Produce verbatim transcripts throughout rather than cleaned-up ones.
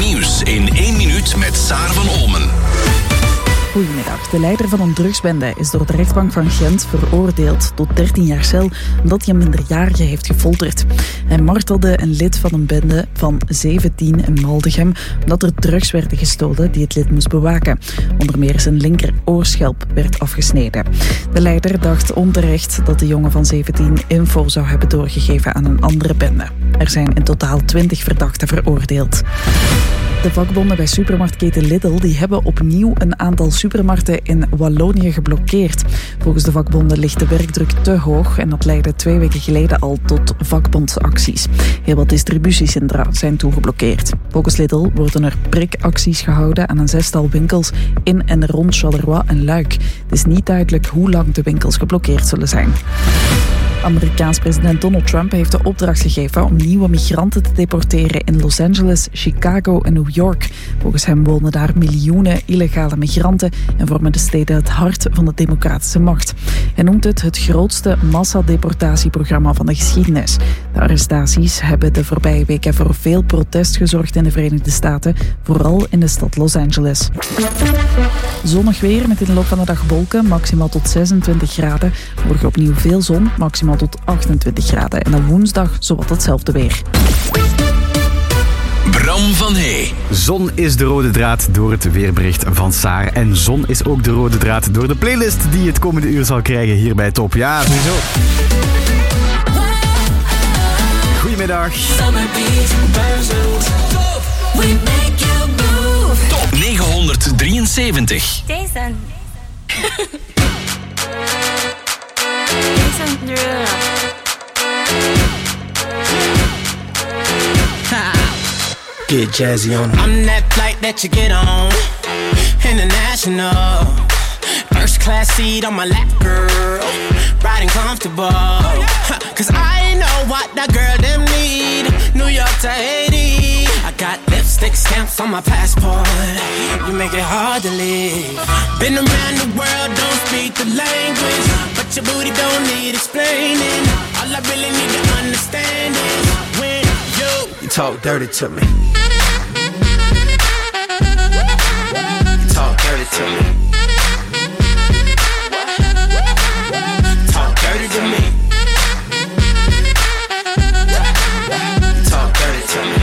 nieuws in één minuut met Saar van Olmen. Goedemiddag. De leider van een drugsbende is door de rechtbank van Gent veroordeeld tot dertien jaar cel omdat hij een minderjarige heeft gefolterd. Hij martelde een lid van een bende van zeventien in Maldegem omdat er drugs werden gestolen die het lid moest bewaken. Onder meer zijn linker oorschelp werd afgesneden. De leider dacht onterecht dat de jongen van zeventien info zou hebben doorgegeven aan een andere bende. Er zijn in totaal twintig verdachten veroordeeld. De vakbonden bij supermarktketen Lidl die hebben opnieuw een aantal supermarkten in Wallonië geblokkeerd. Volgens de vakbonden ligt de werkdruk te hoog en dat leidde twee weken geleden al tot vakbondsacties. Heel wat distributiecentra zijn toegeblokkeerd. Volgens Lidl worden er prikacties gehouden aan een zestal winkels in en rond Charleroi en Luik. Het is niet duidelijk hoe lang de winkels geblokkeerd zullen zijn. Amerikaans president Donald Trump heeft de opdracht gegeven om nieuwe migranten te deporteren in Los Angeles, Chicago en New York. Volgens hem wonen daar miljoenen illegale migranten en vormen de steden het hart van de democratische macht. Hij noemt het het grootste massadeportatieprogramma van de geschiedenis. De arrestaties hebben de voorbije weken voor veel protest gezorgd in de Verenigde Staten, vooral in de stad Los Angeles. Zonnig weer met in de loop van de dag wolken, maximaal tot zesentwintig graden. Morgen opnieuw veel zon, maximaal tot achtentwintig graden. En dan woensdag zowat hetzelfde weer. Bram van Hey. Zon is de rode draad door het weerbericht van Saar. En zon is ook de rode draad door de playlist die je het komende uur zal krijgen hier bij Top. Ja, sowieso. Goedemiddag. Top negenhonderddrieënzeventig. Jason. Jason Derulo. Get jazzy on. I'm that flight that you get on. International. First class seat on my lap, girl. Riding comfortable. Cause I know what that girl them need. New York to Haiti. I got lipstick stamps on my passport. You make it hard to leave. Been around the world, don't speak the language. But your booty don't need explaining. All I really need to understand is when you, you talk dirty to me. You talk dirty to me. Talk dirty to me. Talk dirty to me.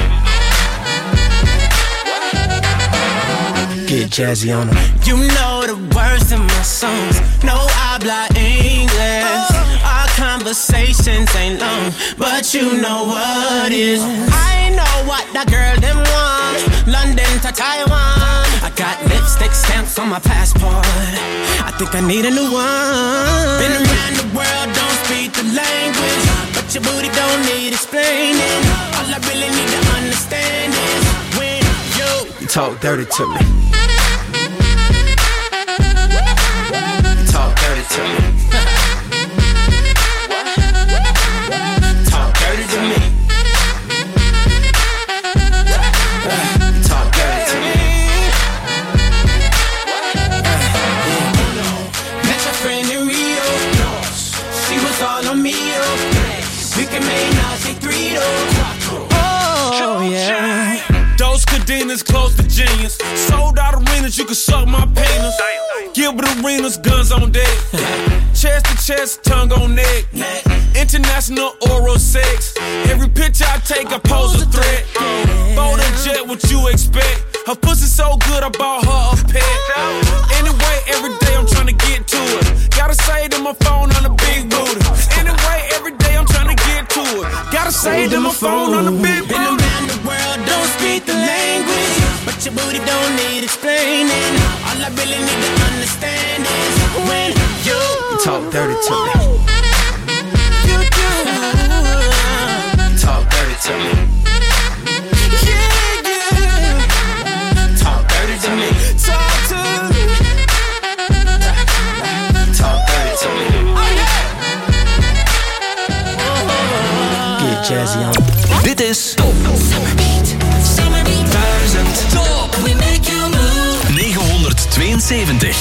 Get jazzy on them. You know the words in my songs. No habla English. Our conversations ain't long, but you know what is. I know what that girl them want. London to Taiwan. I got lipstick stamps on my passport. I think I need a new one. Been around the world, don't speak the language, but your booty don't need explaining. All I really need to understand is when you, you talk dirty to me. You talk dirty to me. Talk dirty to me. Talk dirty to me. Met your friend in Rio. She was all on me. We can make Nazi three though. Oh yeah. Those cadenas close to genius. Sold out arenas, you can suck my penis. Gilbert Arenas, guns on deck. Chest to chest, tongue on neck. International oral sex. Every picture I take, I pose a threat. Bold and jet, what you expect? Her pussy so good, I bought her a pet. Anyway, every day I'm trying to get to it. Gotta say to my phone on the big booty. Anyway, every day I'm trying to get to it. Gotta say to my phone on the big booty. Been around the world, don't speak the language, but your booty don't need explaining. All I really need to understand is when you, you talk dirty to me. You do. Talk dirty to me. Yeah, yeah. Talk dirty to me. Talk to me. Talk dirty to me. Get jazzy on. Dit is Top. Top negenhonderdtweeënzeventig.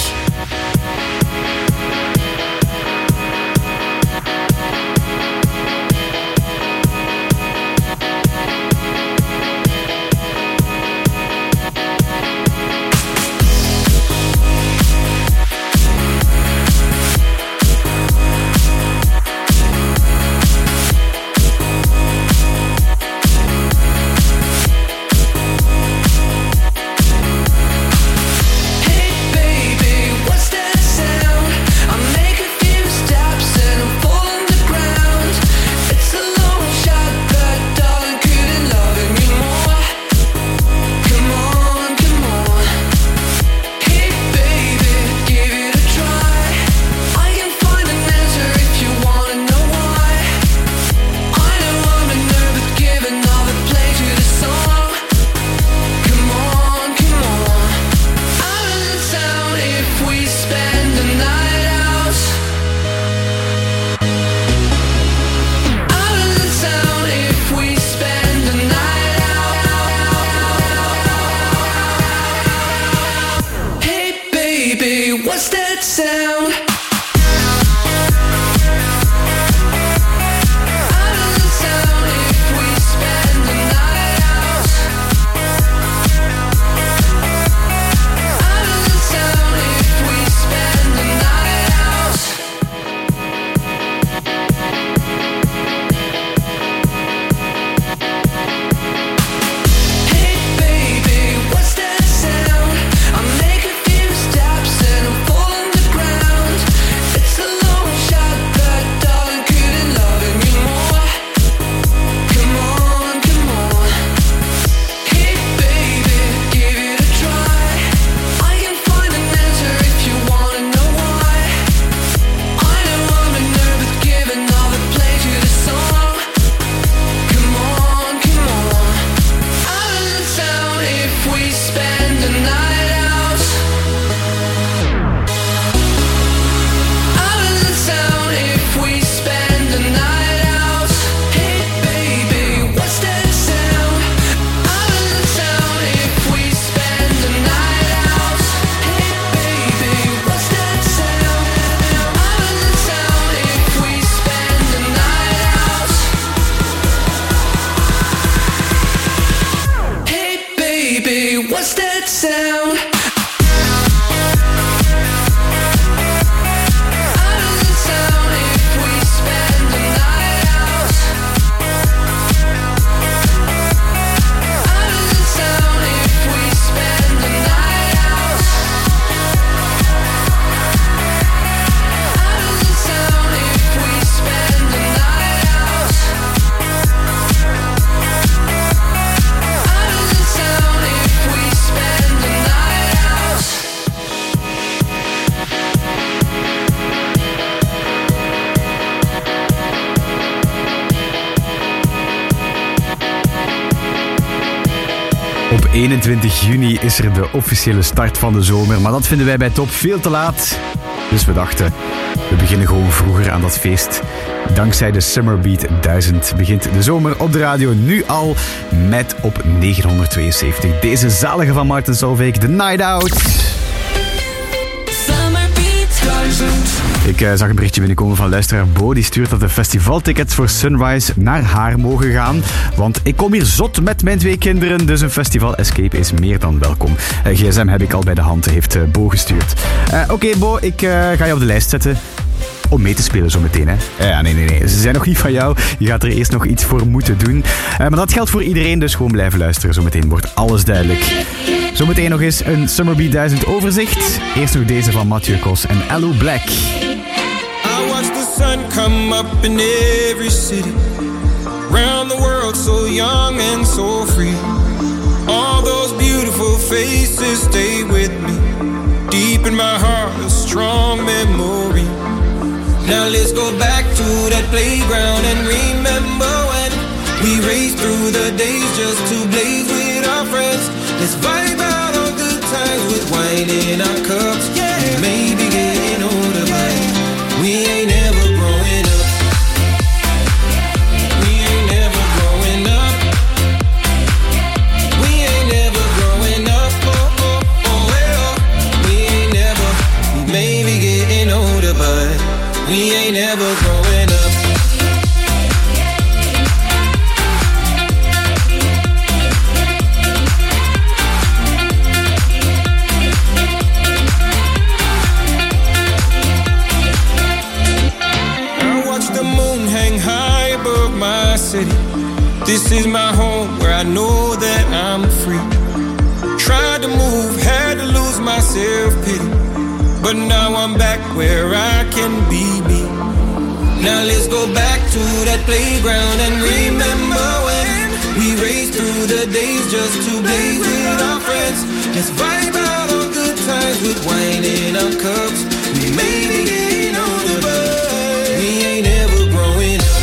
what's that sound? eenentwintig juni is er de officiële start van de zomer, maar dat vinden wij bij Top veel te laat. Dus we dachten, we beginnen gewoon vroeger aan dat feest. Dankzij de Summerbeat duizend begint de zomer op de radio nu al met op negenhonderdtweeënzeventig. Deze zalige van Martin Solveig, The Night Out. Ik uh, zag een berichtje binnenkomen van luisteraar Bo. Die stuurt dat de festivaltickets voor Sunrise naar haar mogen gaan. Want ik kom hier zot met mijn twee kinderen. Dus een festival escape is meer dan welkom. Uh, gsm heb ik al bij de hand, heeft uh, Bo gestuurd. Uh, Oké okay, Bo, ik uh, ga je op de lijst zetten. Om mee te spelen zometeen, hè? Uh, ja, nee, nee, nee. Ze zijn nog niet van jou. Je gaat er eerst nog iets voor moeten doen. Uh, maar dat geldt voor iedereen, dus gewoon blijven luisteren. Zometeen wordt alles duidelijk. Zometeen nog eens een Summerbeat duizend overzicht. Eerst nog deze van Mathieu Kos en Allo Black. I watch the sun come up in every city. Round the world so young and so free. All those beautiful faces stay with me. Deep in my heart a strong memory. Now let's go back to that playground and remember when we raced through the days just to blaze with our friends. Let's vibe out on good times with wine in our cups. Yeah, maybe getting older, but we ain't never growing up. We ain't never growing up. We ain't never growing up. Oh, oh, oh, well, we ain't never. We may be getting older, but we ain't never growing up. I watch the moon hang high above my city. This is my home where I know that I'm free. Tried to move, had to lose my self-pity. But now I'm back where I can be me. Now let's go back to that playground and remember when we raced through the days just to blaze with our friends. Let's vibe out on good times with wine in our cups. We may be getting older, but we ain't ever growing up.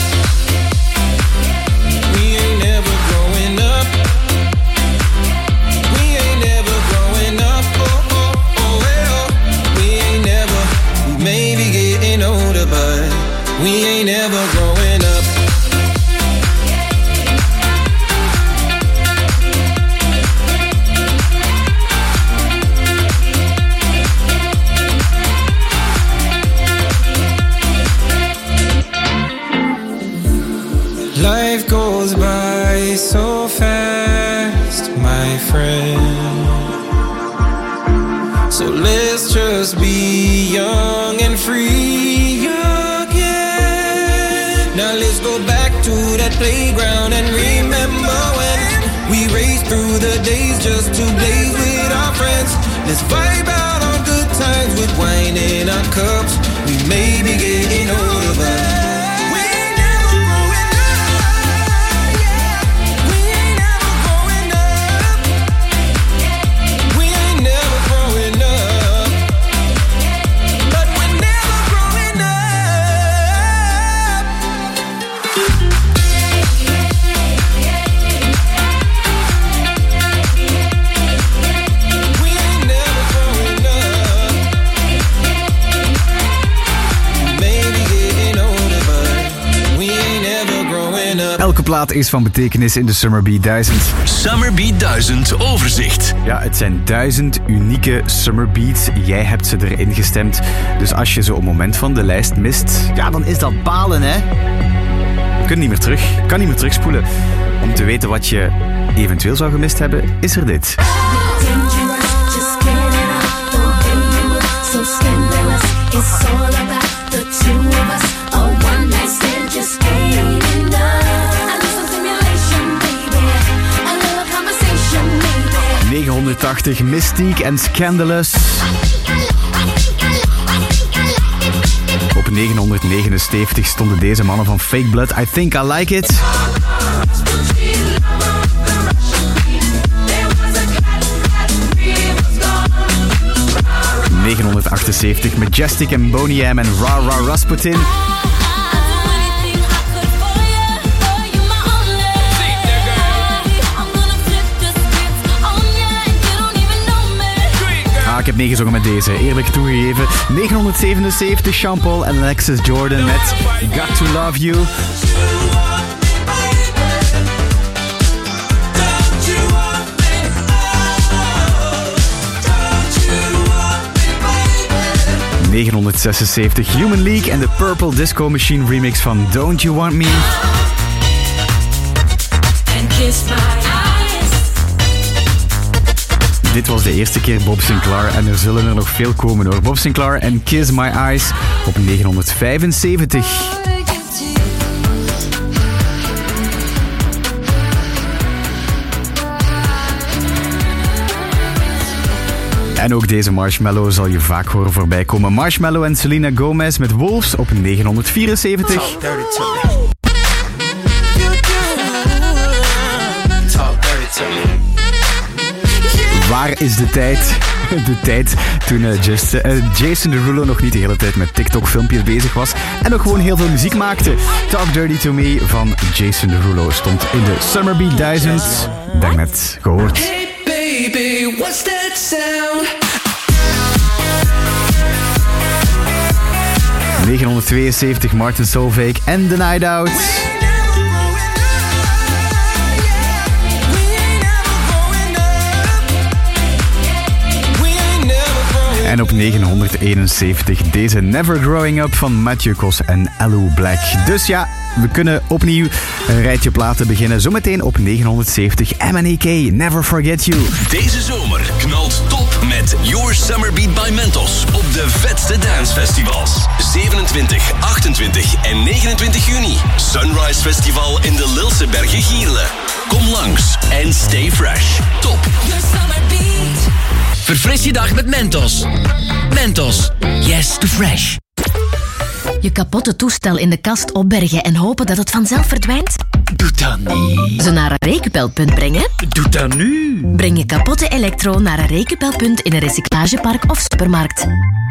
We ain't never growing up. We ain't never growing up. Oh, oh, oh, well. We ain't never, we may be getting older, but we ain't never growing up. us be young and free again. Now let's go back to that playground and remember when we raced through the days just to blaze with our friends. Let's vibe out on good times with wine in our cups. We may be getting older, but Elke plaat is van betekenis in de Summer Beat duizend. Summer Beat duizend overzicht. Ja, het zijn duizend unieke Summer Beats. Jij hebt ze erin gestemd. Dus als je zo een moment van de lijst mist, ja, dan is dat balen, hè. Je kunt niet meer terug. Je kan niet meer terugspoelen. Om te weten wat je eventueel zou gemist hebben, is er dit. negenhonderdtachtig Mystique en Scandalous. Op negenhonderdnegenenzeventig stonden deze mannen van Fake Blood. I Think I Like It. negenhonderdachtenzeventig Majestic en Boney M en Ra Ra Rasputin. Ik heb meegezongen met deze, eerlijk toegegeven. negenhonderdzevenenzeventig Sean Paul en Alexis Jordan met Got to Love You. negenhonderdzesenzeventig Human League en de Purple Disco Machine remix van Don't You Want Me. And kiss my Dit was de eerste keer Bob Sinclair en er zullen er nog veel komen hoor. Bob Sinclair en Kiss My Eyes op negenhonderdvijfenzeventig. En ook deze Marshmello zal je vaak horen voorbij komen. Marshmello en Selena Gomez met Wolves op negenhonderdvierenzeventig. Waar is de tijd? De tijd toen uh, just, uh, Jason Derulo nog niet de hele tijd met TikTok-filmpjes bezig was en nog gewoon heel veel muziek maakte. Talk Dirty To Me van Jason Derulo stond in de Summer Beat duizend. Daarnet gehoord. Hey baby, what's that sound? negenhonderdtweeënzeventig Martin Solveig en The Night Out. En op negenhonderdeenenzeventig deze Never Growing Up van Matthew Kos en Alou Black. Dus ja, we kunnen opnieuw een rijtje platen beginnen. Zometeen op negenhonderdzeventig M N E K, Never Forget You. Deze zomer knalt top met Your Summer Beat by Mentos op de vetste dancefestivals. zevenentwintig, achtentwintig en negenentwintig juni. Sunrise Festival in de Lilse Bergen Gierle. Kom langs en stay fresh. Top. Your Summer Beat. Verfris je dag met Mentos. Mentos. Yes to fresh. Je kapotte toestel in de kast opbergen en hopen dat het vanzelf verdwijnt? Doe dat niet. Ze naar een rekenpelpunt brengen? Doe dat nu. Breng je kapotte elektro naar een rekenpelpunt in een recyclagepark of supermarkt.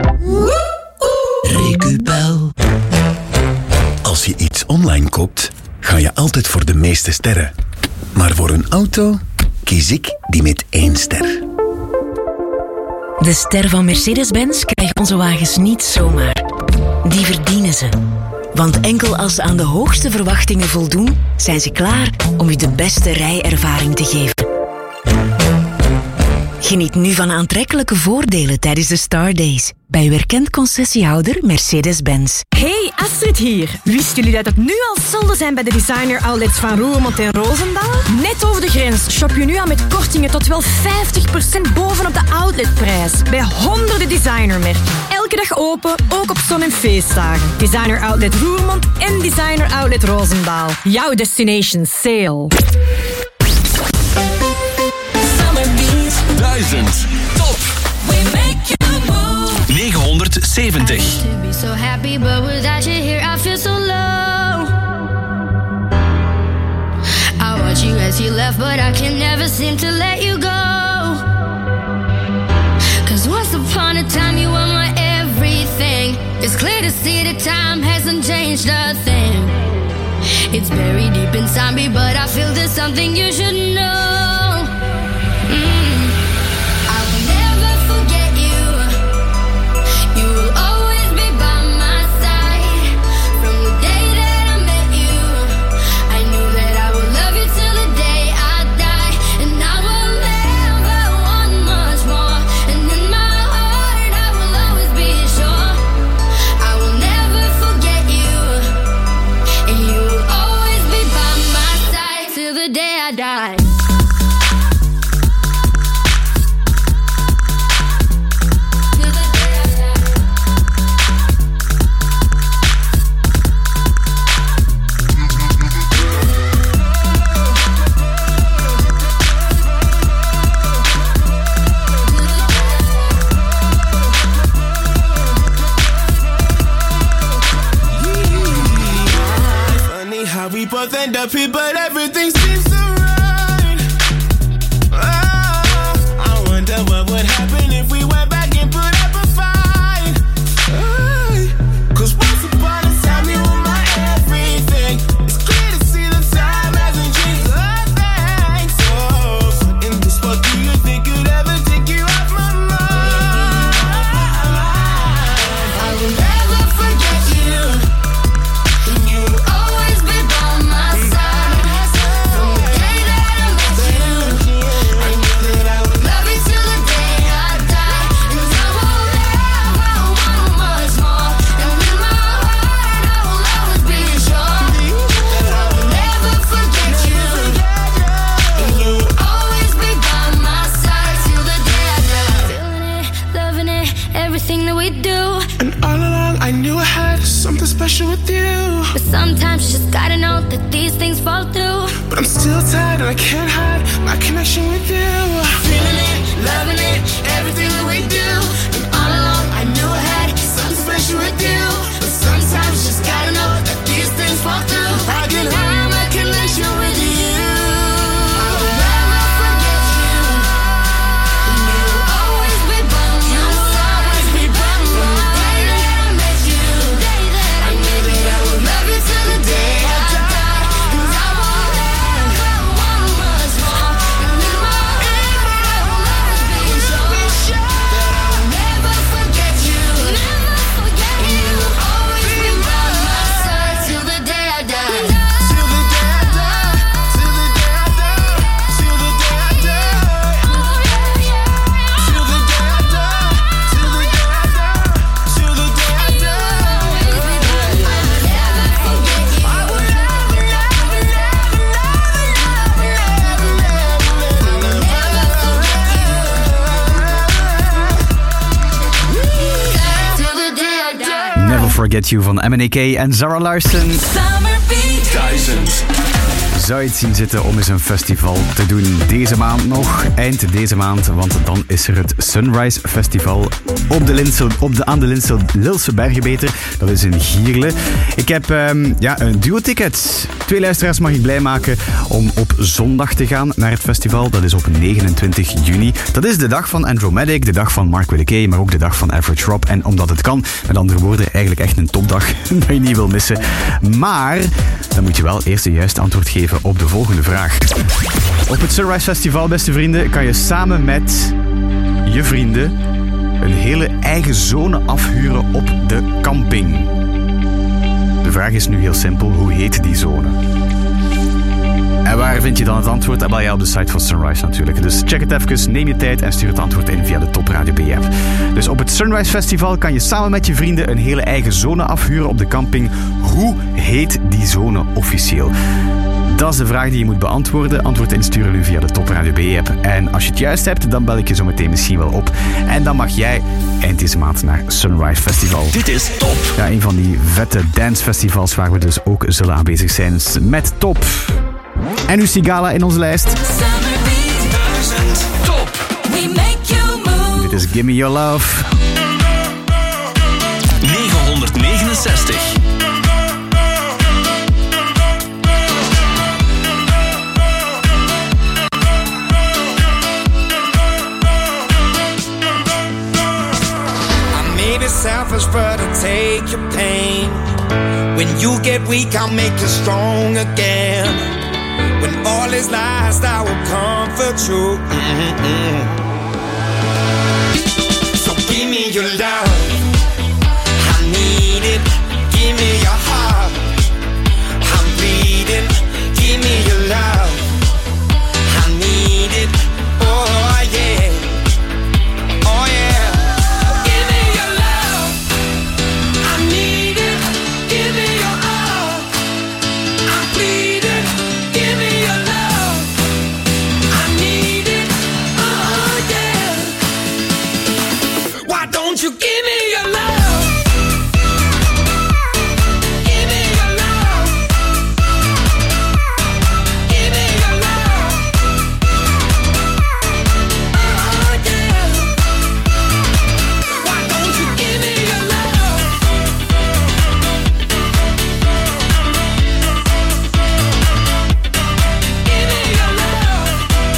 Recupel. Als je iets online koopt, ga je altijd voor de meeste sterren. Maar voor een auto kies ik die met één ster. De ster van Mercedes-Benz krijgen onze wagens niet zomaar. Die verdienen ze. Want enkel als ze aan de hoogste verwachtingen voldoen, zijn ze klaar om je de beste rijervaring te geven. Geniet nu van aantrekkelijke voordelen tijdens de Star Days. Bij uw erkend concessiehouder Mercedes-Benz. Hey, Astrid hier. Wisten jullie dat het nu al solden zijn bij de designer outlets van Roermond en Roosendaal? Net over de grens shop je nu al met kortingen tot wel vijftig procent bovenop de outletprijs. Bij honderden designermerken. Elke dag open, ook op zon- en feestdagen. Designer Outlet Roermond en Designer Outlet Roosendaal. Jouw destination sale. duizend top negenhonderdzeventig. To be so happy, but without you here, I feel so low. I watch you as you left, but I can never seem to let you go. Cause once upon a time, you were my everything. It's clear to see that time hasn't changed a thing. It's buried deep inside me, but I feel there's something you should know. Mm. Both end up here, but everything seems so right. Oh, I wonder what would happen if we went back and put up a fight. Oh, cause once upon a time you were my everything. It's clear to see that time hasn't changed a thing. So, in this world, do you think you'd ever take you off my mind? I will never forget you. You'll always be by my side. From the day that I met you, I knew that I would love you till the day I die. Cause I won't ever want much more. And in my heart I will always be sure that I will never forget you. And you'll always be by my side till the day I die. Feeling it, loving it, everything that we do. And all along I knew I had something special with you. But sometimes you just gotta know that these things fall through. But I'm still tired and I can't hide my connection with you. Feeling it, loving it, everything that we do. And all along I knew I had something special with you. But sometimes you just gotta know that these things fall through. I can hide my connection with you. I will never forget you. And you'll always be by my side. Always be by my side. From the day that I met you, I knew that I would love you till the day I die. Cause I won't ever want much more. And in my heart I will always be sure that I will never forget you. Never forget you. And you'll always be by my side till the day I die. Till the day I die. Till the day I die. Till the day I die. Till the day I die. Till the day I die. Till the day I die. I will never, never, never, till the day I die. Never Forget You van M N A K en Zara Larsson. duizend. Zou je het zien zitten om eens een festival te doen deze maand nog? Eind deze maand, want dan is er het Sunrise Festival op de Linsel, op de, aan de Linsel, Lilse Bergenbeter. Dat is in Gierle. Ik heb um, ja, een duo-ticket. Twee luisteraars mag ik blij maken om op zondag te gaan naar het festival. Dat is op negenentwintig juni. Dat is de dag van Andromatic, de dag van Mark Willeke, maar ook de dag van Average Rob. En omdat het kan, met andere woorden, eigenlijk echt een topdag dat je niet wil missen. Maar dan moet je wel eerst de juiste antwoord geven op de volgende vraag. Op het Sunrise Festival, beste vrienden, kan je samen met je vrienden een hele eigen zone afhuren op de camping. De vraag is nu heel simpel, hoe heet die zone? En waar vind je dan het antwoord? Wel ja, op de site van Sunrise natuurlijk. Dus check het even, neem je tijd en stuur het antwoord in via de Top Radio B-app. Dus op het Sunrise Festival kan je samen met je vrienden een hele eigen zone afhuren op de camping. Hoe heet die zone officieel? Dat is de vraag die je moet beantwoorden. Antwoord insturen nu via de Top Radio B-app. En als je het juist hebt, dan bel ik je zo meteen misschien wel op. En dan mag jij eind deze maand naar Sunrise Festival. Dit is Top. Ja, een van die vette dancefestivals waar we dus ook zullen aanwezig zijn met Top. En nu Sigala in onze lijst. Top. We make you move. Dit is Gimme Your Love. negenhonderdnegenenzestig. Selfish, but I'll take your pain. When you get weak, I'll make you strong again. When all is lost, I will comfort you. Mm-hmm. So give me your love, I need it. Give me your heart, I'm bleeding. Give me your love, I need it. Oh yeah, oh yeah. You give me your love. Give me your love. Give me your love. Oh yeah. Why don't you give me your love? Give me your love.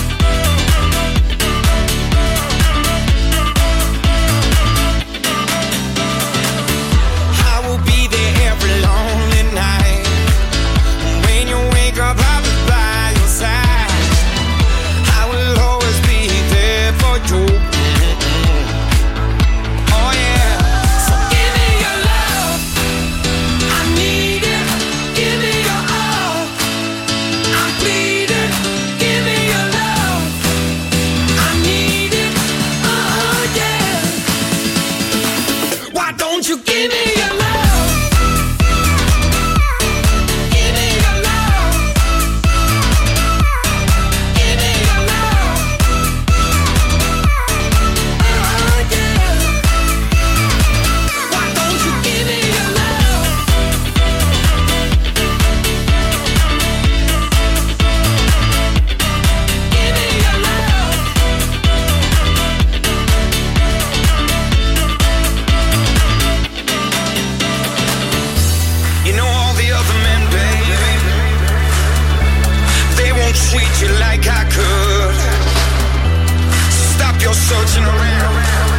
Searching around,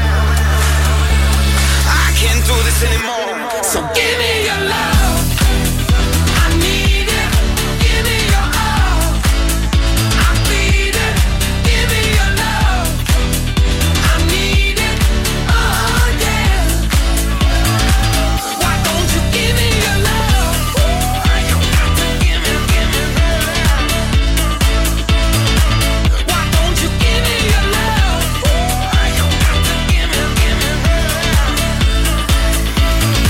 I can't do this anymore. So give me your love, I need it. Give me your all, I'm bleeding. Give me your love, I need it. Oh yeah. Why don't you give me your love? Ooh, you got to give me, give me love. Why don't you give me your love? Ooh, you got to give me, give me love.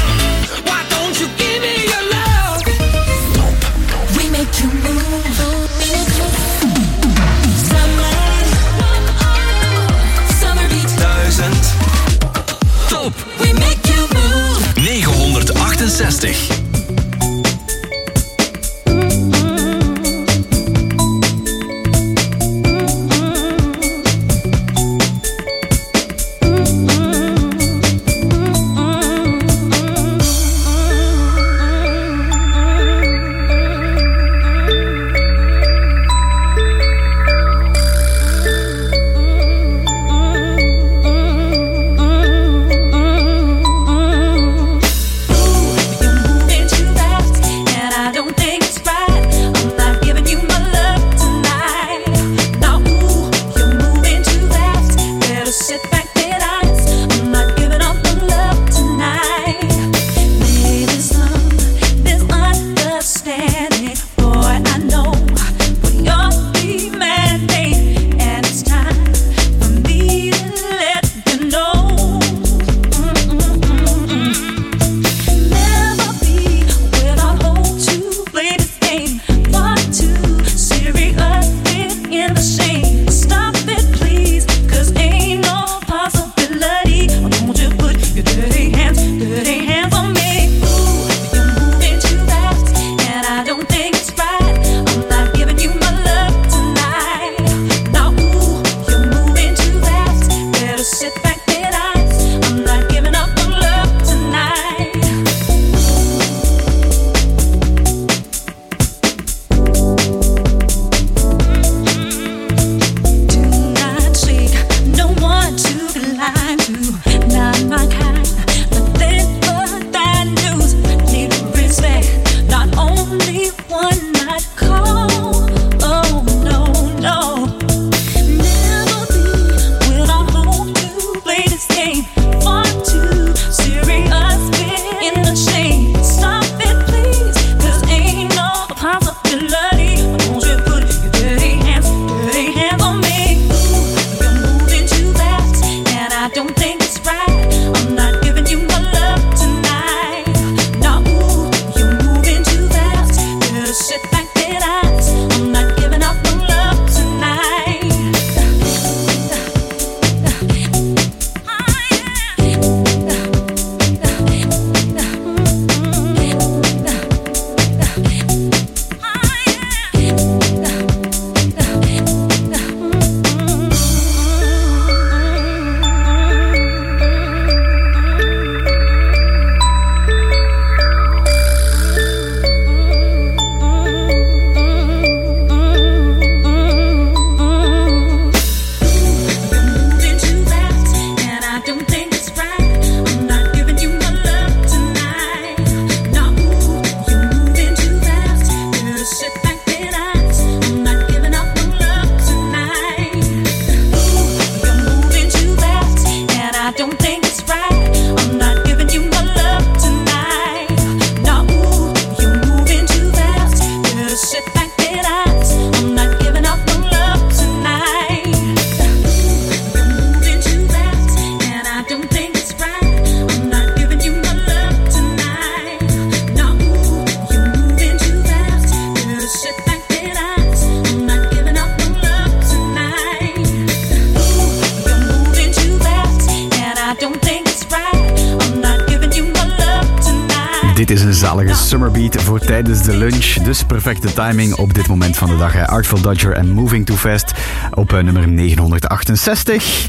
Dit is een zalige summerbeat voor tijdens de lunch. Dus perfecte timing op dit moment van de dag. Hè. Artful Dodger en Moving Too Fast op uh, nummer negenhonderdachtenzestig.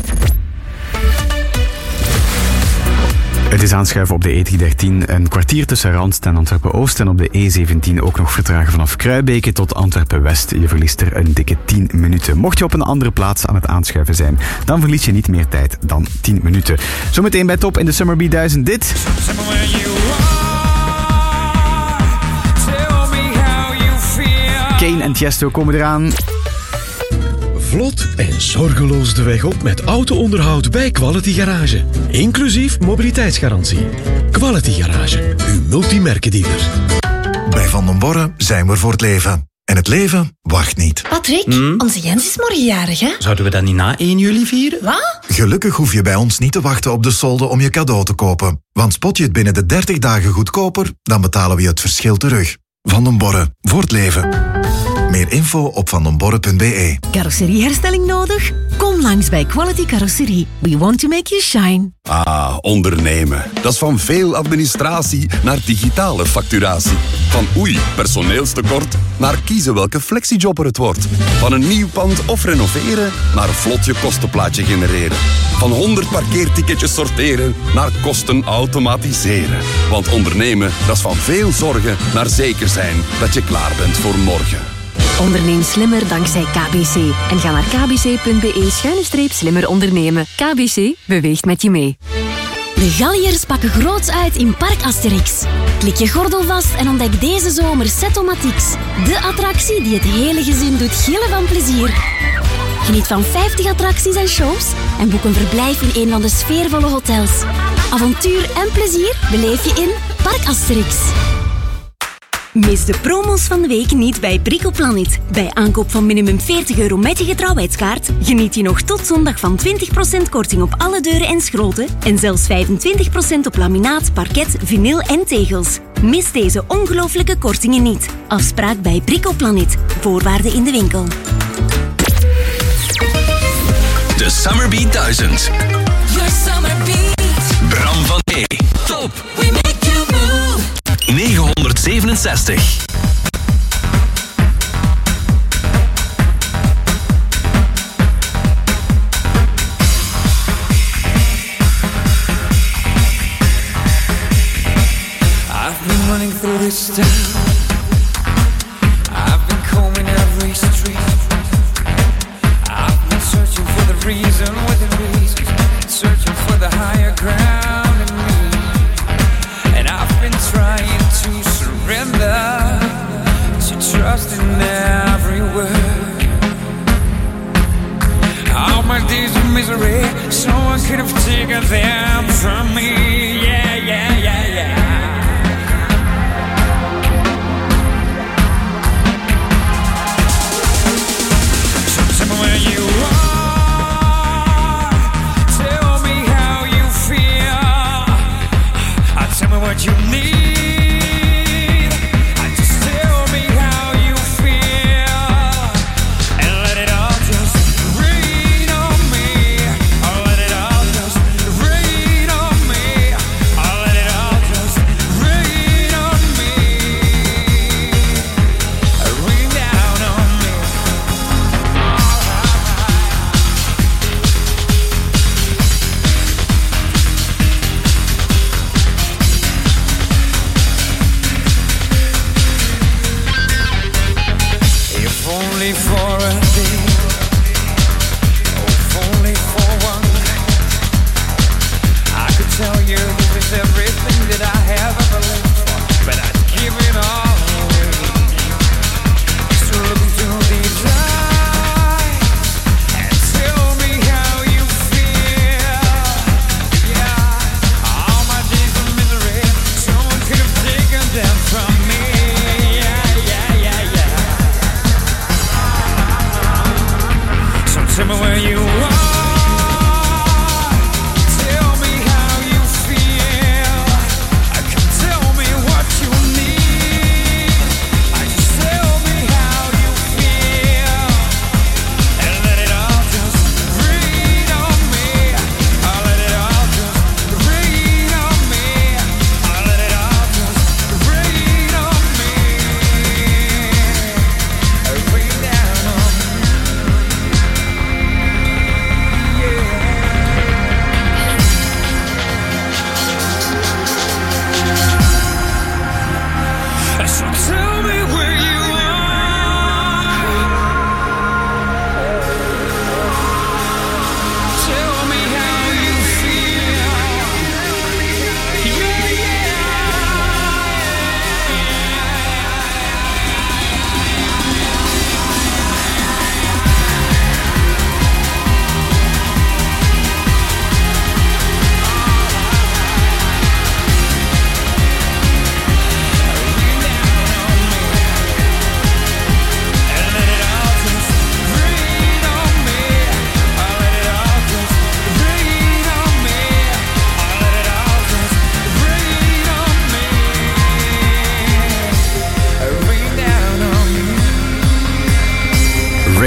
Het is aanschuiven op de E driehonderddertien. Een kwartier tussen Randst en Antwerpen-Oost. En op de E zeventien ook nog vertragen vanaf Kruibeke tot Antwerpen-West. Je verliest er een dikke tien minuten. Mocht je op een andere plaats aan het aanschuiven zijn, dan verlies je niet meer tijd dan tien minuten. Zometeen bij Top in de Summer Beat duizend dit. Kane en Tiesto komen eraan. Vlot en zorgeloos de weg op met auto-onderhoud bij Quality Garage. Inclusief mobiliteitsgarantie. Quality Garage, uw multimerkendealer. Bij Van den Borre zijn we voor het leven. En het leven wacht niet. Patrick, hmm? onze Jens is morgen jarig, hè? Zouden we dat niet na één juli vieren? Wat? Gelukkig hoef je bij ons niet te wachten op de solde om je cadeau te kopen. Want spot je het binnen de dertig dagen goedkoper, dan betalen we je het verschil terug. Van den Borre, voor het leven. Meer info op vandenborre punt b e. Carrosserieherstelling nodig? Kom langs bij Quality Carrosserie. We want to make you shine. Ah, ondernemen. Dat is van veel administratie naar digitale facturatie. Van oei, personeelstekort, naar kiezen welke flexijobber het wordt. Van een nieuw pand of renoveren, naar vlot je kostenplaatje genereren. Van honderd parkeerticketjes sorteren, naar kosten automatiseren. Want ondernemen, dat is van veel zorgen naar zeker zijn dat je klaar bent voor morgen. Onderneem slimmer dankzij K B C. En ga naar kbc.be schuine streep slimmer ondernemen. K B C beweegt met je mee. De Galliërs pakken groots uit in Park Asterix. Klik je gordel vast en ontdek deze zomer Set-O-Matix. De attractie die het hele gezin doet gillen van plezier. Geniet van vijftig attracties en shows en boek een verblijf in een van de sfeervolle hotels. Avontuur en plezier beleef je in Park Asterix. Mis de promos van de week niet bij Bricoplanet. Bij aankoop van minimum veertig euro met je getrouwheidskaart geniet je nog tot zondag van twintig procent korting op alle deuren en schroten en zelfs vijfentwintig procent op laminaat, parket, vinyl en tegels. Mis deze ongelooflijke kortingen niet. Afspraak bij Bricoplanet. Voorwaarden in de winkel. De Summer Beat duizend. Your summer beat. Bram van E. Top. We make you move. negenhonderdzevenenzestig. I've been running through this town. I've been combing every street. I've been searching for the reason within reason, searching for the higher ground in me. And I've been trying to surrender, to trust in every word. All my days of misery, someone could have taken them from me. Yeah, yeah, yeah, yeah. Where you are, tell me how you feel. Uh, tell me what you need. Uh, just tell me how you feel, and let it all just rain on me. Or let it all just rain on me.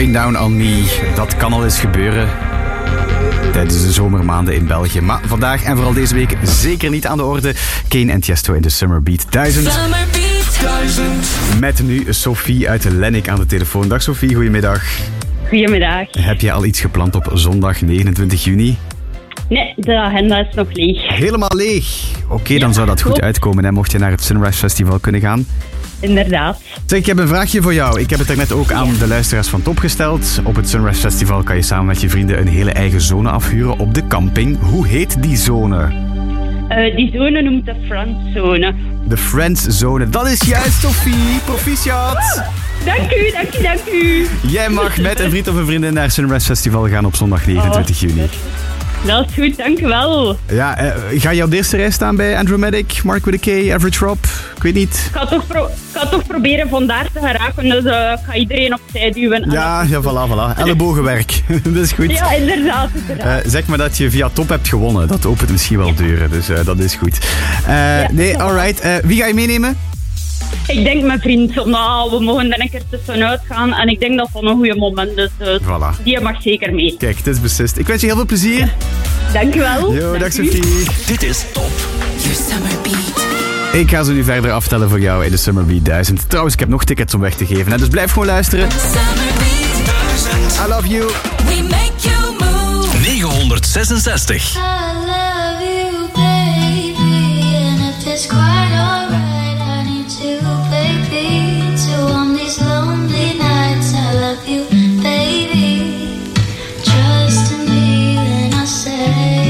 Rain Down On Me. Dat kan al eens gebeuren tijdens de zomermaanden in België. Maar vandaag en vooral deze week zeker niet aan de orde. Kane en Tiesto in de Summer Beat duizend. Summer Beat duizend. Met nu Sophie uit Lennik aan de telefoon. Dag Sophie, goedemiddag. Goedemiddag. Heb je al iets gepland op zondag negenentwintig juni? Nee, de agenda is nog leeg. Helemaal leeg? Oké, okay, dan ja, zou dat goed klopt. uitkomen, hè, mocht je naar het Sunrise Festival kunnen gaan. Inderdaad. Zeg, ik heb een vraagje voor jou. Ik heb het er net ook aan de luisteraars van Top gesteld. Op het Sunrise Festival kan je samen met je vrienden een hele eigen zone afhuren op de camping. Hoe heet die zone? Uh, die zone noemt de Friendzone. De Friendzone. Dat is juist, Sophie. Proficiat. Dank u, dank u, dank u. Jij mag met een vriend of een vriendin naar Sunrise Festival gaan op zondag negenentwintig juni. Dat is goed, dank u wel. Ja, uh, ga je op de eerste rij staan bij Andromatic, Mark with a K, Average Rob? Ik weet niet. Ik ga toch, pro- ik ga toch proberen vandaar te geraken, dus uh, ik ga iedereen opzij duwen. Ja, ja, voilà, voilà. Ellebogenwerk. Dat is goed. Ja, inderdaad. inderdaad. Uh, zeg maar dat je via Top hebt gewonnen. Dat opent misschien wel deuren, dus uh, dat is goed. Uh, Ja, nee, alright. Uh, wie ga je meenemen? Ik denk mijn vriend, omdat we mogen er een keer tussenuit gaan en ik denk dat dat een goede moment is. Dus Voilà. die mag zeker mee. Kijk, het is beslist. Ik wens je heel veel plezier. Dank u wel. Yo, Dank dag u. Sophie. Dit is Top. Your Summer Beat. Ik ga ze nu verder aftellen voor jou in de Summer Beat duizend. Trouwens, ik heb nog tickets om weg te geven, hè, dus blijf gewoon luisteren. Summer Beat duizend. I love you. We make you move. negenhonderdzesenzestig. I love you, baby, and if it's quite alright, I need to play pizza on these lonely nights. I love you, baby. Trust in me when I say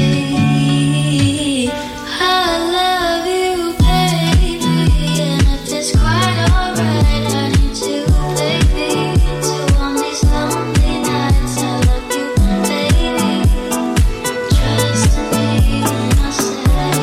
I love you, baby, and if it's quite alright, I need to play pizza on these lonely nights. I love you, baby. Trust in me when I say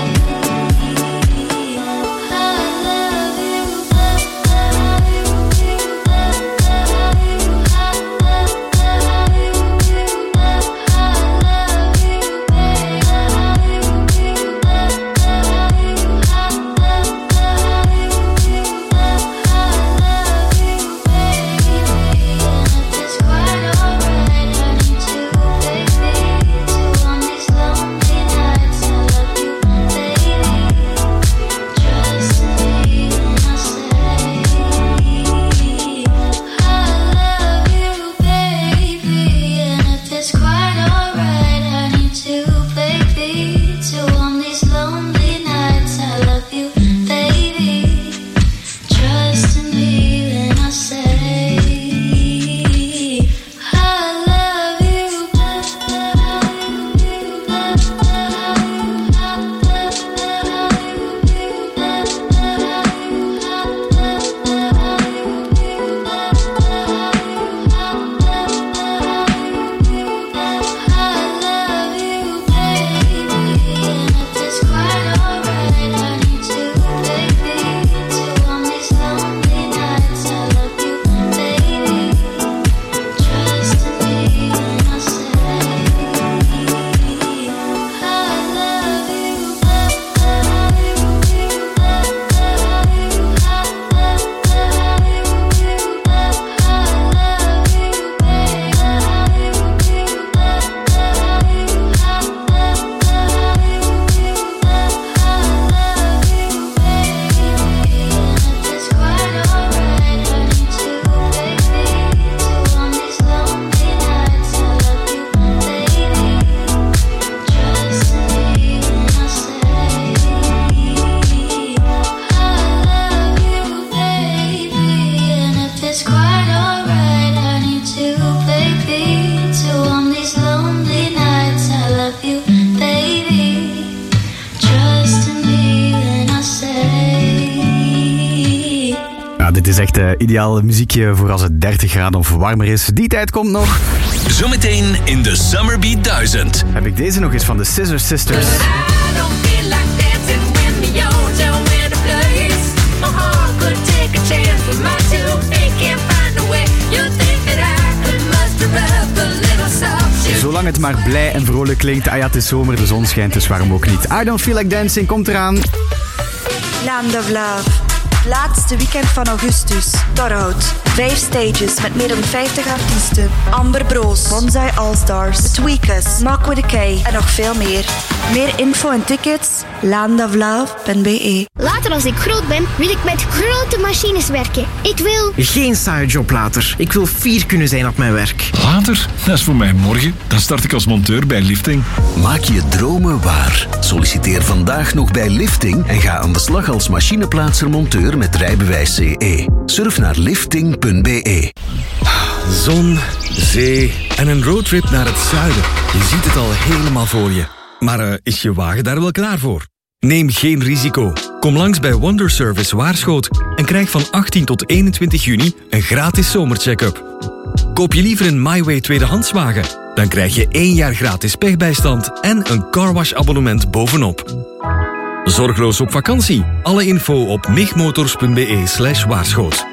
Dit is echt uh, ideaal muziekje voor als het dertig graden of warmer is. Die tijd komt nog. Zometeen in de Summer Beat duizend. Heb ik deze nog eens van de Scissor Sisters. Zolang het maar blij en vrolijk klinkt. Ah ja, het is zomer, de zon schijnt, dus waarom ook niet. I Don't Feel Like Dancing komt eraan. Land of Love. Laatste weekend van augustus. Torhout. Vijf stages met meer dan vijftig artiesten. Amber Broos, Bonsai Allstars, The Tweakers, Mark with a K en nog veel meer. Meer info en tickets, landoflove punt b e. Later als ik groot ben, wil ik met grote machines werken. Ik wil... Geen saaie job later. Ik wil fier kunnen zijn op mijn werk. Later? Dat is voor mij morgen. Dan start ik als monteur bij Lifting. Maak je dromen waar. Solliciteer vandaag nog bij Lifting en ga aan de slag als machineplaatser-monteur met rijbewijs C E. Surf naar lifting punt b e. Zon, zee en een roadtrip naar het zuiden. Je ziet het al helemaal voor je. Maar uh, is je wagen daar wel klaar voor? Neem geen risico. Kom langs bij Wonder Service Waarschoot en krijg van achttien tot eenentwintig juni een gratis zomercheck-up. Koop je liever een MyWay tweedehandswagen? Dan krijg je één jaar gratis pechbijstand en een carwash-abonnement bovenop. Zorgloos op vakantie. Alle info op migmotors punt b e slash waarschoot.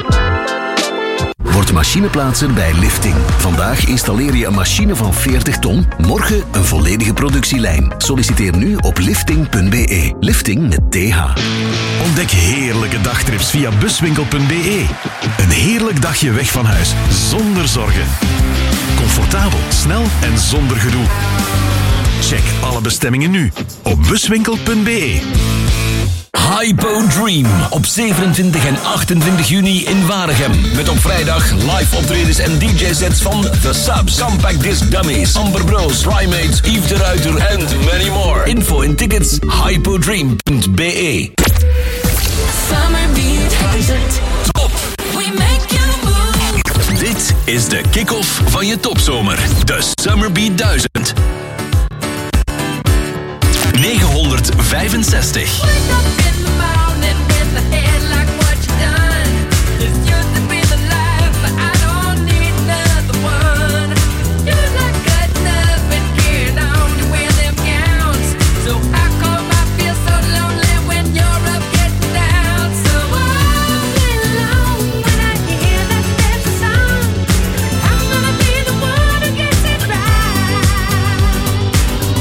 Word machineplaatser bij Lifting. Vandaag installeer je een machine van veertig ton, morgen een volledige productielijn. Solliciteer nu op lifting punt b e. Lifting met T H. Ontdek heerlijke dagtrips via buswinkel punt b e. Een heerlijk dagje weg van huis, zonder zorgen. Comfortabel, snel en zonder gedoe. Check alle bestemmingen nu op buswinkel punt b e. Hypo Dream op zevenentwintig en achtentwintig juni in Waregem. Met op vrijdag live optredens en D J-sets van The Subs, Compact Disc Dummies, Amber Bros, Primates, Yves de Ruiter en many more. Info en tickets hypodream punt b e. Summer Beat duizend. Top. We make you move. Dit is de kick-off van je topzomer. De Summer Beat duizend. negenhonderdvijfenzestig.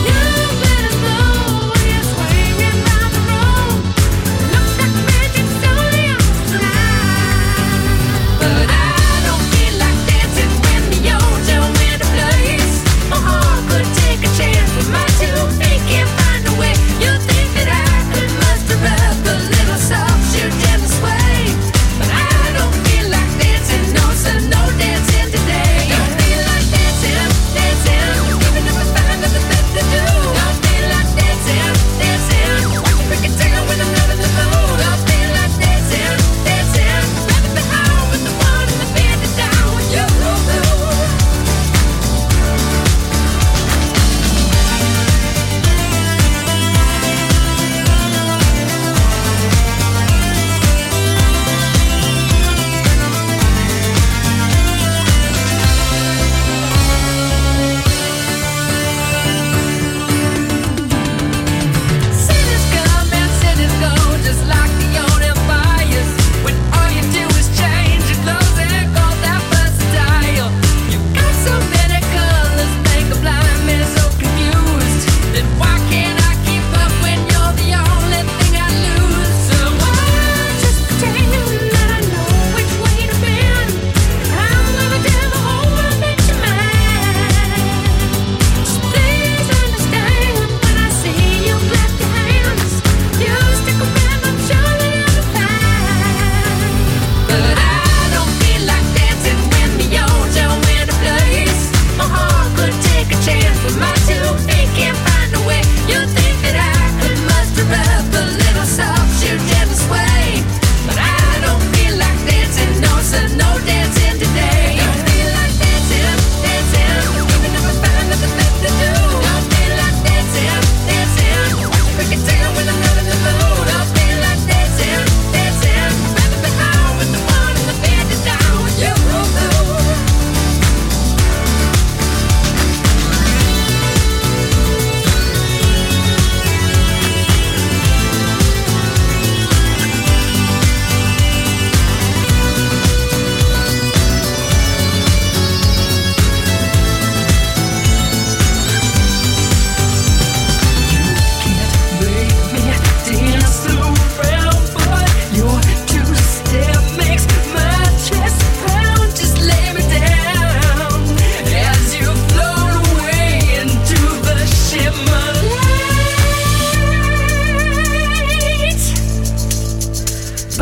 So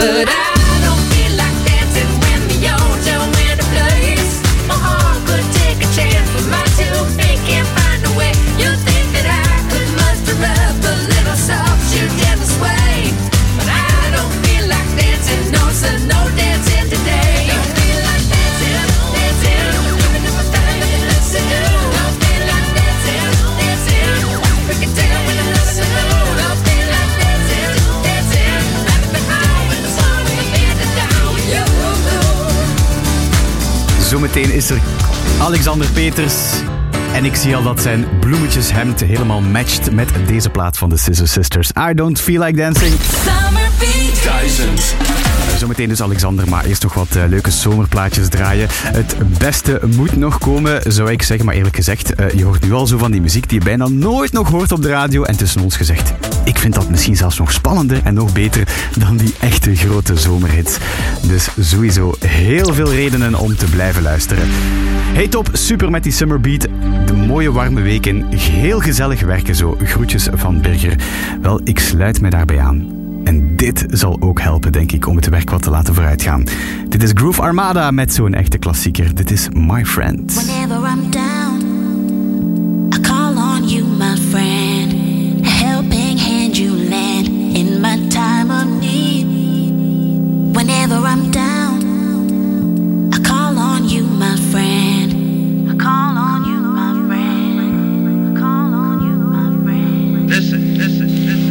But I don't feel like dancing when the ocean went to place. My heart could take a chance, but my two feet can't find a way. You think that I could muster up a little soft shoe gentle sway, but I don't feel like dancing, no, so no dancing today. Don't feel like dancing, dancing, even if I find it, listen. Don't feel like dancing, dancing, we can tell when I listen. Don't feel like dancing, dancing, left behind with the sun with the band down with you. Zometeen is er Alexander Peters. En ik zie al dat zijn bloemetjeshemd helemaal matcht met deze plaat van de Scissor Sisters. I Don't Feel Like Dancing. Summer Beat Duizend. Zometeen dus Alexander, maar eerst nog wat uh, leuke zomerplaatjes draaien. Het beste moet nog komen, zou ik zeggen. Maar eerlijk gezegd, uh, je hoort nu al zo van die muziek die je bijna nooit nog hoort op de radio. En tussen ons gezegd, ik vind dat misschien zelfs nog spannender en nog beter dan die echte grote zomerhits. Dus sowieso heel veel redenen om te blijven luisteren. Hey top, super met die Summer Beat. De mooie warme weken, heel gezellig werken zo. Groetjes van Birger. Wel, ik sluit mij daarbij aan. En dit zal ook helpen, denk ik, om het werk wat te laten vooruitgaan. Dit is Groove Armada met zo'n echte klassieker. Dit is My Friend. Whenever I'm down, I call on you, my friend. A helping hand you lend in my time of need. Whenever I'm down, I call on you, my friend. I call on you, my friend. I call on you, my friend. Listen, listen, listen.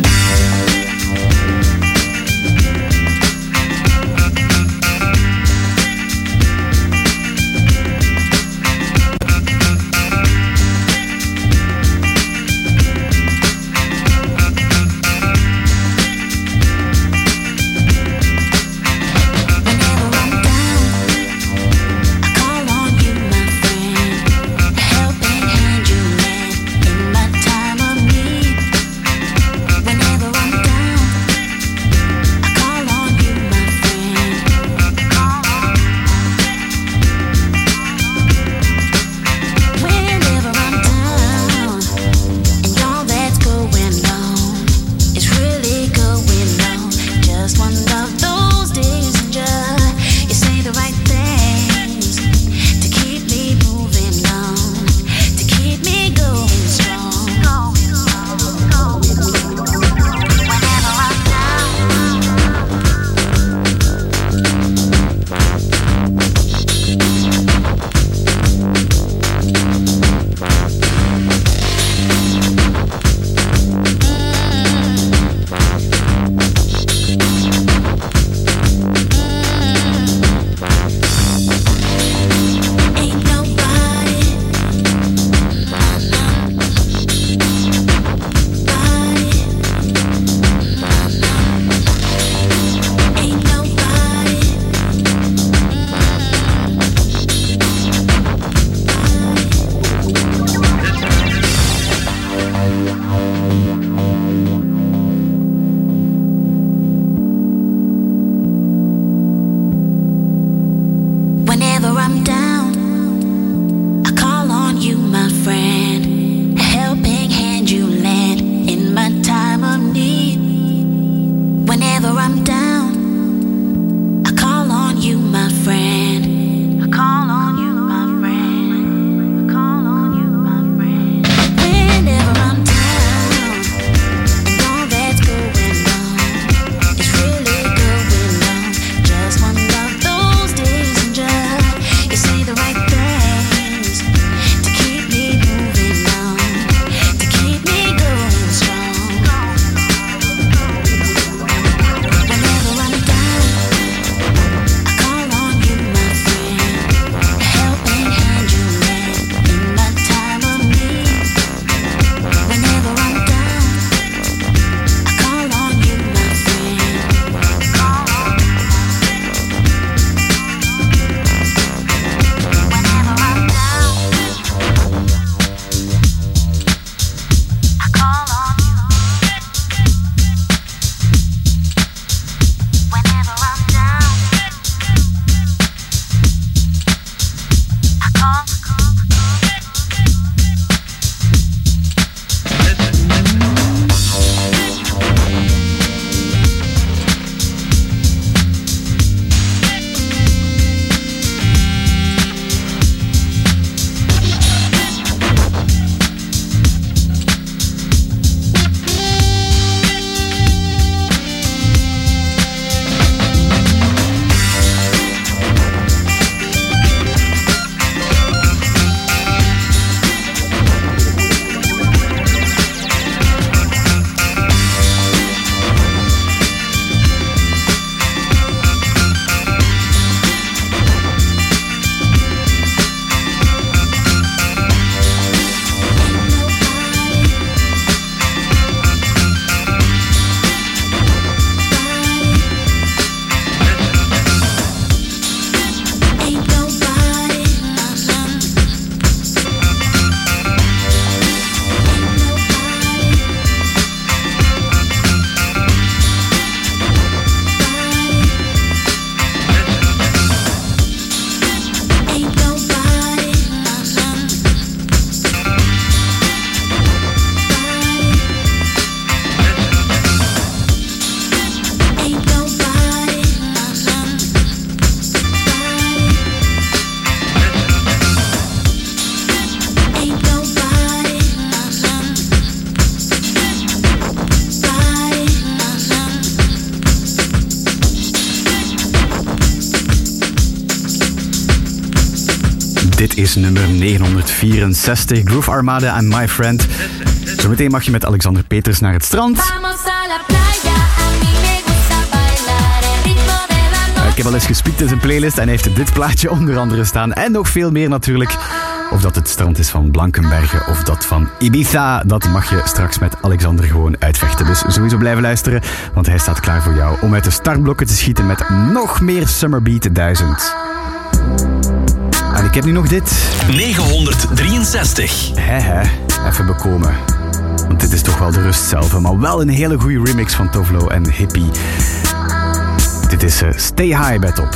Dit is nummer negenhonderdvierenzestig, Groove Armada en My Friend. Zometeen mag je met Alexander Peters naar het strand. Ik heb al eens gespiekt in zijn playlist en hij heeft dit plaatje onder andere staan. En nog veel meer natuurlijk. Of dat het strand is van Blankenberge of dat van Ibiza, dat mag je straks met Alexander gewoon uitvechten. Dus sowieso blijven luisteren, want hij staat klaar voor jou om uit de startblokken te schieten met nog meer Summerbeat duizend. En ik heb nu nog dit. negenhonderddrieënzestig. He he, even bekomen. Want dit is toch wel de rust zelf, maar wel een hele goede remix van Tovlo en Hippie. Dit is uh, Stay High bij Top.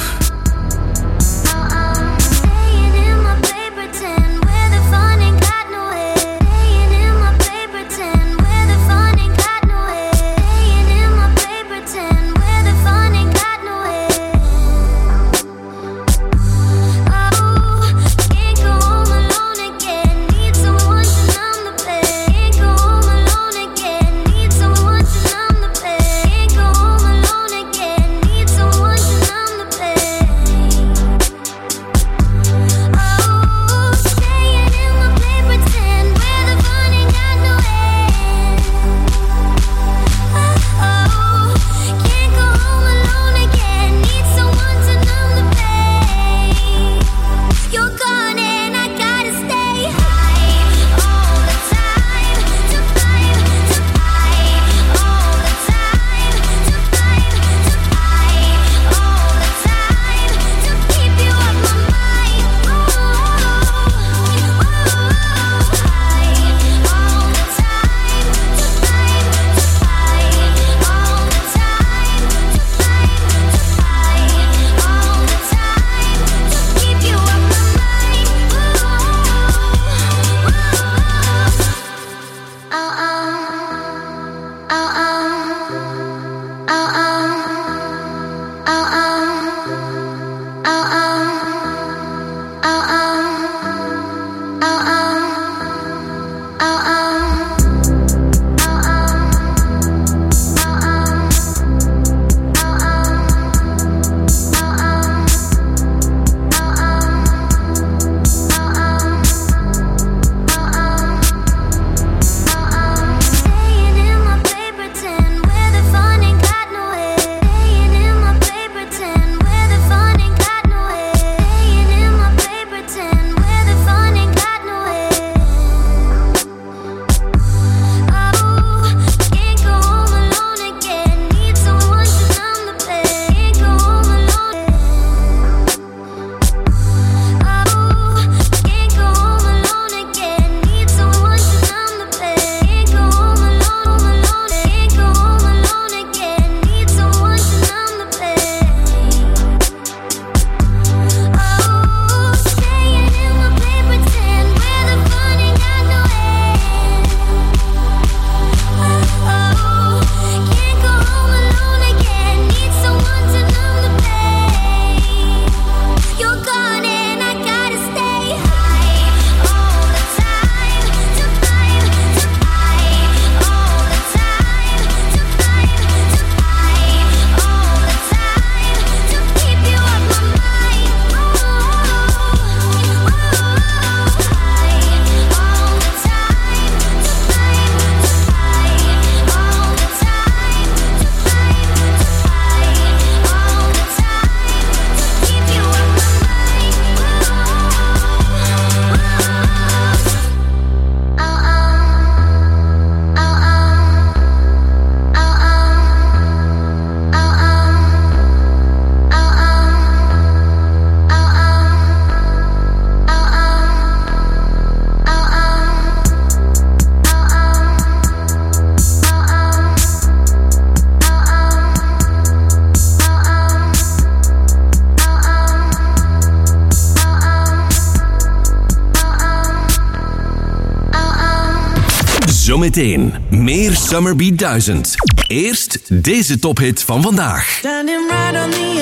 Zometeen meer Summerbeat duizend. Eerst deze tophit van vandaag. Standing right on the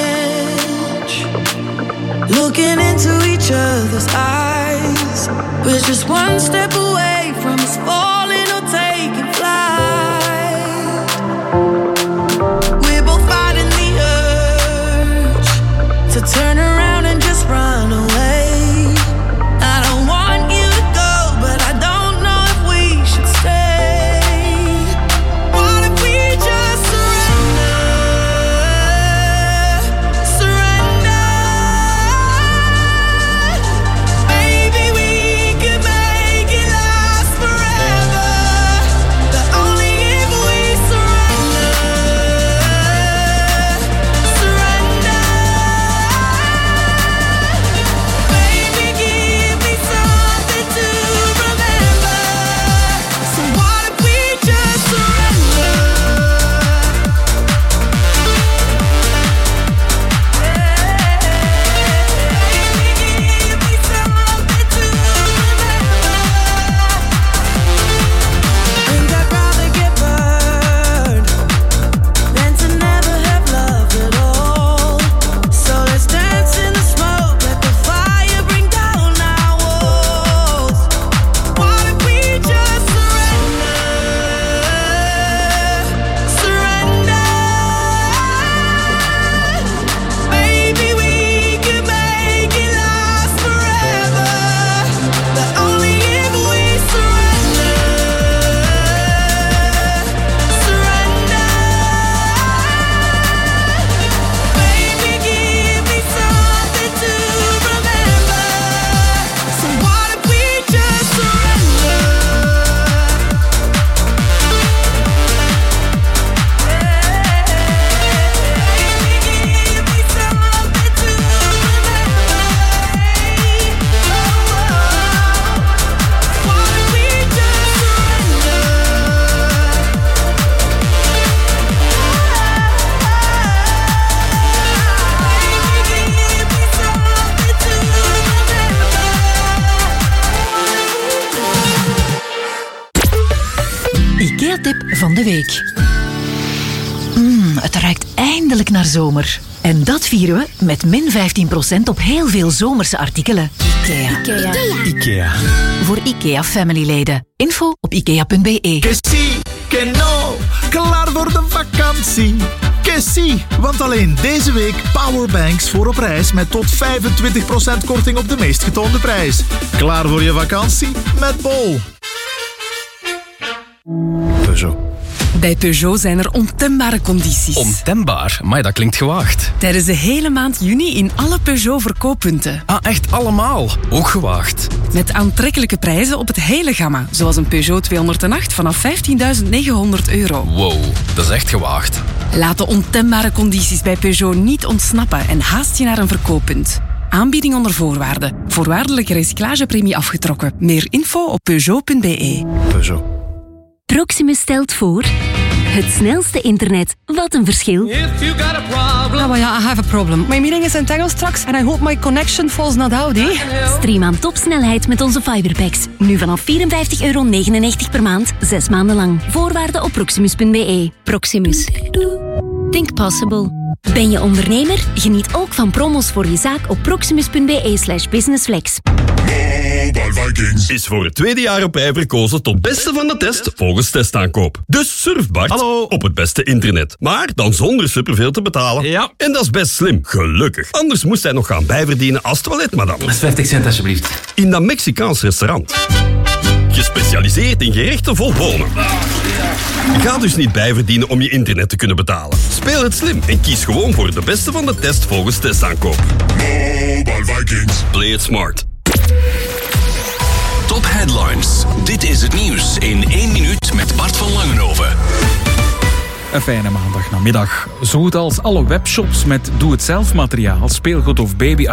edge, looking into each other's eyes. We're just one step away from us falling or taking flight. We're both fighting the urge to turn around and just run away. IKEA-tip van de week. Mmm, het ruikt eindelijk naar zomer. En dat vieren we met min vijftien procent op heel veel zomerse artikelen. IKEA. IKEA. IKEA. Voor IKEA Family-leden. Info op ikea punt be. Que sí, que no. Klaar voor de vakantie. Que sí, want alleen deze week powerbanks voor op reis met tot vijfentwintig procent korting op de meest getoonde prijs. Klaar voor je vakantie met Bol. Peugeot. Bij Peugeot zijn er ontembare condities. Ontembaar? Maar dat klinkt gewaagd. Tijdens de hele maand juni in alle Peugeot verkooppunten. Ah, echt allemaal? Ook gewaagd. Met aantrekkelijke prijzen op het hele gamma. Zoals een Peugeot tweehonderdacht vanaf vijftienduizend negenhonderd euro. Wow, dat is echt gewaagd. Laat de ontembare condities bij Peugeot niet ontsnappen en haast je naar een verkooppunt. Aanbieding onder voorwaarden. Voorwaardelijke recyclagepremie afgetrokken. Meer info op peugeot punt be. Peugeot. Proximus stelt voor... Het snelste internet. Wat een verschil. Oh, well, yeah, I have a problem. My meeting is in Engels straks and I hope my connection falls not out, eh? Stream aan topsnelheid met onze fiberpacks. Nu vanaf vierenvijftig euro negenennegentig per maand, zes maanden lang. Voorwaarden op proximus punt be. Proximus. Think possible. Ben je ondernemer? Geniet ook van promos voor je zaak op proximus punt be slash businessflex. Mobile Vikings is voor het tweede jaar op rij verkozen tot beste van de test volgens testaankoop. Dus surf Bart Hallo. op het beste internet. Maar dan zonder superveel te betalen. Ja. En dat is best slim, gelukkig. Anders moest hij nog gaan bijverdienen als toiletmadam. vijftig cent alsjeblieft. In dat Mexicaans restaurant. Gespecialiseerd in gerechten vol bonen. Ga dus niet bijverdienen om je internet te kunnen betalen. Speel het slim en kies gewoon voor de beste van de test volgens testaankoop. Mobile Vikings. Play it smart. Top Headlines. Dit is het nieuws in één minuut met Bart van Langenhoven. Een fijne maandagnamiddag. Zo goed als alle webshops met doe-het-zelf materiaal, speelgoed of baby